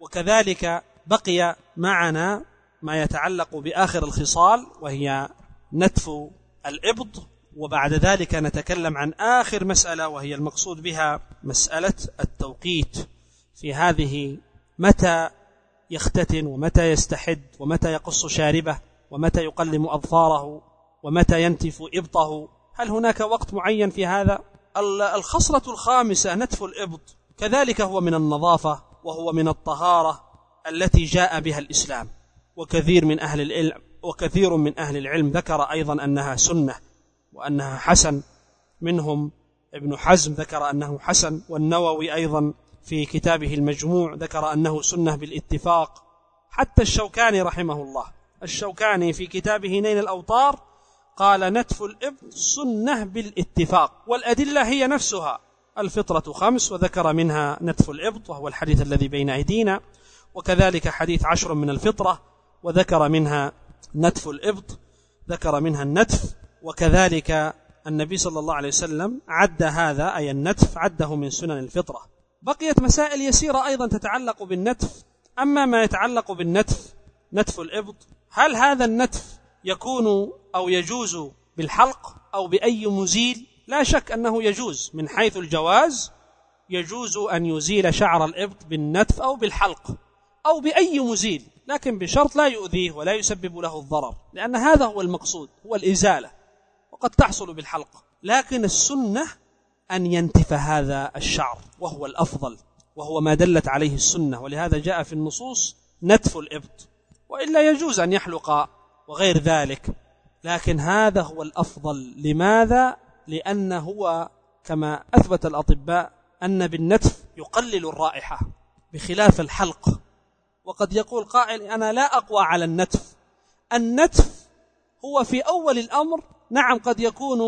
وكذلك بقي معنا ما يتعلق بآخر الخصال، وهي نتف الإبط، وبعد ذلك نتكلم عن آخر مسألة، وهي المقصود بها مسألة التوقيت في هذه، متى يختتن ومتى يستحد ومتى يقص شاربه ومتى يقلم أظفاره ومتى ينتف إبطه. هل هناك وقت معين في هذا؟ الخصلة الخامسة نتف الإبط، كذلك هو من النظافة وهو من الطهارة التي جاء بها الإسلام، وكثير من أهل العلم وكثير من أهل العلم ذكر أيضا أنها سنة وأنها حسن، منهم ابن حزم ذكر أنه حسن، والنووي أيضا في كتابه المجموع ذكر أنه سنة بالاتفاق. حتى الشوكاني رحمه الله، الشوكاني في كتابه نيل الأوطار قال نتف الإبط سنة بالاتفاق، والأدلة هي نفسها، الفطرة خمس، وذكر منها نتف الإبط وهو الحديث الذي بين أيدينا، وكذلك حديث عشر من الفطرة وذكر منها نتف الإبط، ذكر منها النتف. وكذلك النبي صلى الله عليه وسلم عد هذا، أي النتف، عده من سنن الفطرة. بقيت مسائل يسيرة أيضا تتعلق بالنتف. أما ما يتعلق بالنتف، نتف الإبط، هل هذا النتف يكون أو يجوز بالحلق أو بأي مزيل؟ لا شك أنه يجوز من حيث الجواز، يجوز أن يزيل شعر الإبط بالنتف أو بالحلق أو بأي مزيل، لكن بشرط لا يؤذيه ولا يسبب له الضرر، لأن هذا هو المقصود، هو الإزالة، وقد تحصل بالحلق. لكن السنة أن ينتف هذا الشعر، وهو الأفضل، وهو ما دلت عليه السنة، ولهذا جاء في النصوص نتف الإبط، وإلا يجوز أن يحلق وغير ذلك، لكن هذا هو الأفضل. لماذا؟ لأنه هو كما أثبت الأطباء أن بالنتف يقلل الرائحة بخلاف الحلق. وقد يقول قائل أنا لا أقوى على النتف. النتف هو في أول الأمر نعم قد يكون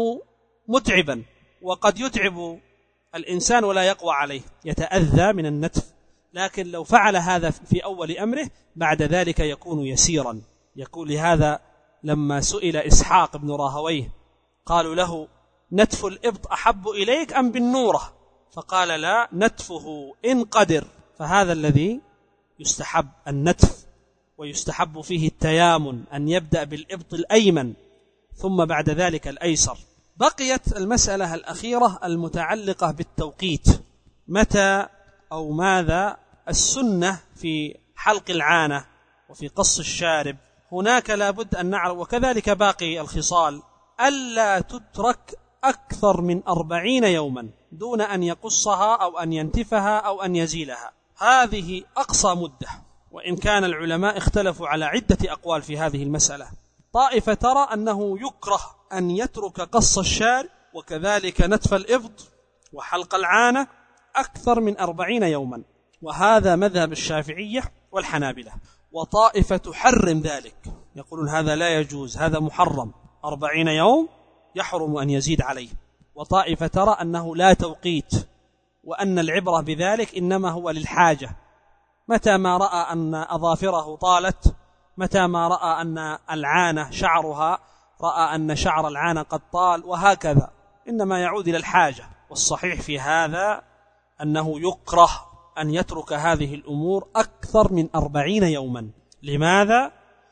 متعبا، وقد يتعب الإنسان ولا يقوى عليه، يتأذى من النتف، لكن لو فعل هذا في أول أمره بعد ذلك يكون يسيرا. يقول لهذا لما سئل إسحاق بن راهويه قالوا له نتف الإبط أحب إليك أم بالنورة؟ فقال لا، نتفه إن قدر. فهذا الذي يستحب النتف، ويستحب فيه التيامن، أن يبدأ بالإبط الأيمن ثم بعد ذلك الأيسر. بقيت المسألة الأخيرة المتعلقة بالتوقيت، متى أو ماذا السنة في حلق العانة وفي قص الشارب. هناك لابد أن نعرف، وكذلك باقي الخصال، ألا تترك أكثر من أربعين يوما دون أن يقصها أو أن ينتفها أو أن يزيلها. هذه أقصى مدة، وإن كان العلماء اختلفوا على عدة أقوال في هذه المسألة. طائفة ترى أنه يكره أن يترك قص الشارب وكذلك نتف الإبط وحلق العانة أكثر من أربعين يوما، وهذا مذهب الشافعية والحنابلة. وطائفة تحرم ذلك، يقولون هذا لا يجوز، هذا محرم، أربعين يوم يحرم أن يزيد عليه. وطائفة ترى أنه لا توقيت، وأن العبرة بذلك إنما هو للحاجة، متى ما رأى أن أظافره طالت، متى ما رأى أن العانة شعرها رأى أن شعر العانة قد طال، وهكذا، إنما يعود إلى الحاجة. والصحيح في هذا أنه يكره أن يترك هذه الأمور أكثر من أربعين يوما. لماذا؟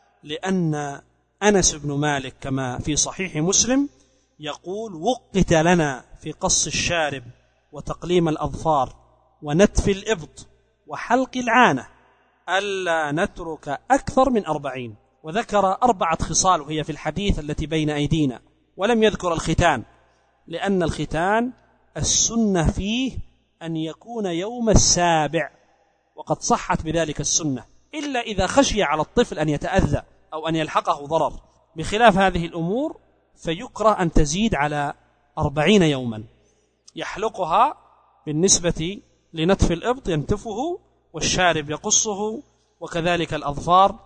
لأن أنس بن مالك كما في صحيح مسلم يقول وقت لنا في قص الشارب وتقليم الأظفار ونتف الإبط وحلق العانة ألا نترك أكثر من أربعين، وذكر أربعة خصال وهي في الحديث التي بين أيدينا، ولم يذكر الختان، لأن الختان السنة فيه أن يكون يوم السابع، وقد صحت بذلك السنة، إلا إذا خشي على الطفل أن يتأذى أو أن يلحقه ضرر. بخلاف هذه الأمور فيكره أن تزيد على أربعين يوما. يحلقها بالنسبة لنتف الإبط ينتفه، والشارب يقصه، وكذلك الأظفار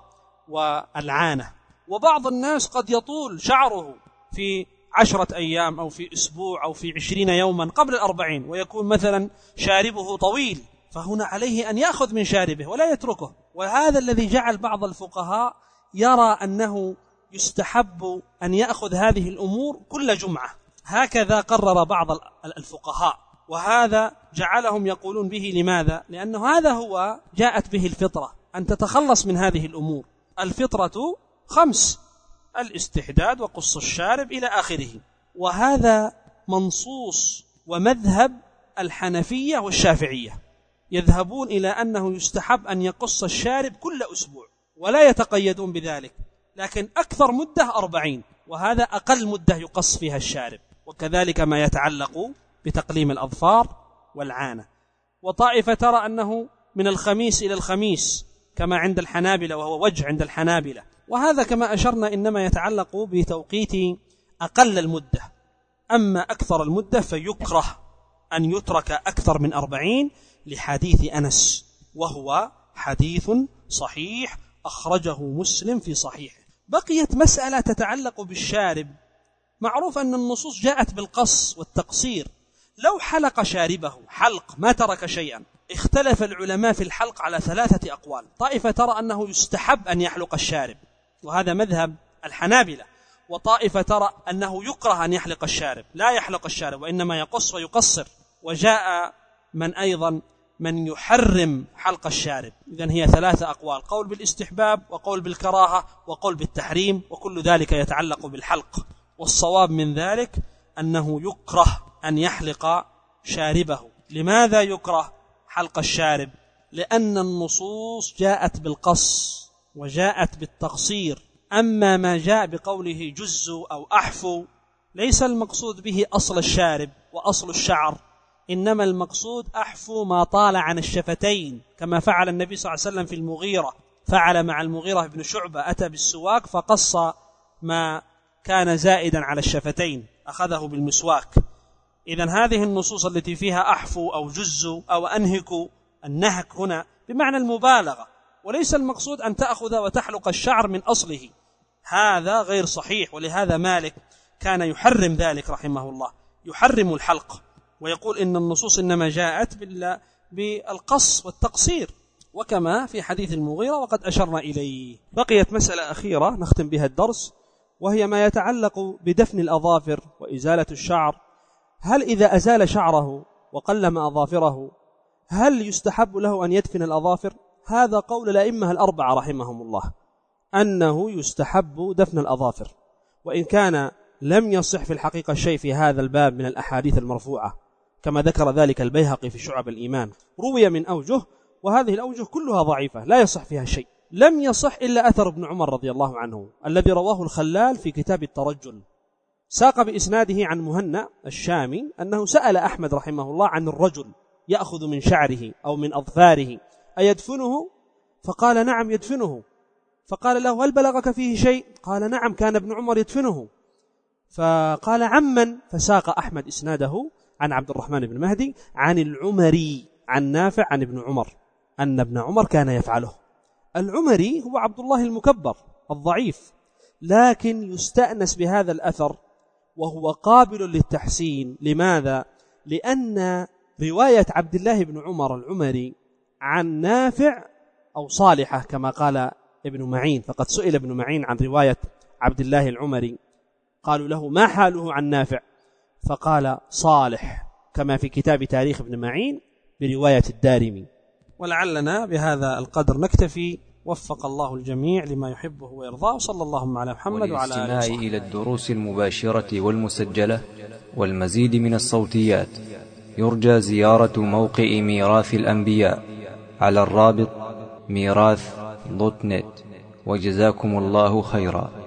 والعانة. وبعض الناس قد يطول شعره في عشرة أيام أو في أسبوع أو في عشرين يوما قبل الأربعين، ويكون مثلا شاربه طويل، فهنا عليه أن يأخذ من شاربه ولا يتركه. وهذا الذي جعل بعض الفقهاء يرى أنه يستحب أن يأخذ هذه الأمور كل جمعة، هكذا قرر بعض الفقهاء، وهذا جعلهم يقولون به. لماذا؟ لأنه هذا هو جاءت به الفطرة، أن تتخلص من هذه الأمور. الفطرة خمس: الاستحداد وقص الشارب إلى آخره. وهذا منصوص ومذهب الحنفية والشافعية، يذهبون إلى أنه يستحب أن يقص الشارب كل أسبوع، ولا يتقيدون بذلك، لكن أكثر مدة أربعين، وهذا أقل مدة يقص فيها الشارب. وكذلك ما يتعلق بتقليم الأظفار والعانة. وطائفة ترى أنه من الخميس إلى الخميس كما عند الحنابلة، وهو وجه عند الحنابلة، وهذا كما أشرنا إنما يتعلق بتوقيت أقل المدة. أما أكثر المدة فيكره أن يترك أكثر من أربعين، لحديث أنس، وهو حديث صحيح أخرجه مسلم في صحيحه. بقيت مسألة تتعلق بالشارب. معروف أن النصوص جاءت بالقص والتقصير. لو حلق شاربه حلق ما ترك شيئا، اختلف العلماء في الحلق على ثلاثة أقوال. طائفة ترى أنه يستحب أن يحلق الشارب، وهذا مذهب الحنابلة. وطائفة ترى أنه يكره أن يحلق الشارب، لا يحلق الشارب وإنما يقص ويقصر. وجاء من أيضا من يحرم حلق الشارب. إذن هي ثلاثة أقوال: قول بالاستحباب، وقول بالكراهة، وقول بالتحريم، وكل ذلك يتعلق بالحلق. والصواب من ذلك أنه يكره أن يحلق شاربه. لماذا يكره حلق الشارب؟ لأن النصوص جاءت بالقص وجاءت بالتقصير. أما ما جاء بقوله جزوا أو أحفوا ليس المقصود به أصل الشارب وأصل الشعر، إنما المقصود أحفوا ما طال عن الشفتين، كما فعل النبي صلى الله عليه وسلم في المغيرة، فعل مع المغيرة بن شعبة، أتى بالسواك فقص ما كان زائدا على الشفتين، أخذه بالمسواك. إذن هذه النصوص التي فيها أحفوا أو جزوا أو أنهكوا، النهك هنا بمعنى المبالغة، وليس المقصود أن تأخذ وتحلق الشعر من أصله، هذا غير صحيح. ولهذا مالك كان يحرم ذلك رحمه الله، يحرم الحلق، ويقول إن النصوص إنما جاءت بالقص والتقصير، وكما في حديث المغيرة وقد أشرنا إليه. بقيت مسألة أخيرة نختم بها الدرس، وهي ما يتعلق بدفن الأظافر وإزالة الشعر. هل إذا أزال شعره وقلم أظافره هل يستحب له أن يدفن الأظافر؟ هذا قول الأئمة الأربعة رحمهم الله، أنه يستحب دفن الأظافر، وإن كان لم يصح في الحقيقة شيء في هذا الباب من الأحاديث المرفوعة، كما ذكر ذلك البيهقي في شعب الإيمان، روي من أوجه، وهذه الأوجه كلها ضعيفة لا يصح فيها شيء. لم يصح إلا أثر ابن عمر رضي الله عنه الذي رواه الخلال في كتاب الترجل، ساق بإسناده عن مهنا الشامي أنه سأل أحمد رحمه الله عن الرجل يأخذ من شعره أو من أظفاره أيدفنه؟ فقال نعم يدفنه. فقال له هل بلغك فيه شيء؟ قال نعم كان ابن عمر يدفنه. فقال عمن؟ فساق أحمد إسناده عن عبد الرحمن بن مهدي عن العمري عن نافع عن ابن عمر أن ابن عمر كان يفعله. العمري هو عبد الله المكبر الضعيف، لكن يستأنس بهذا الأثر وهو قابل للتحسين. لماذا؟ لأن رواية عبد الله بن عمر العمري عن نافع أو صالحة كما قال ابن معين، فقد سئل ابن معين عن رواية عبد الله العمري، قالوا له ما حاله عن نافع؟ فقال صالح، كما في كتاب تاريخ ابن معين برواية الدارمي. ولعلنا بهذا القدر نكتفي، وفق الله الجميع لما يحبه ويرضاه، صلى الله على محمد وعلى آله والاستماع إلى الدروس المباشرة والمسجلة والمزيد من الصوتيات يرجى زيارة موقع ميراث الأنبياء على الرابط ميراث دوت نت. وجزاكم الله خيرا.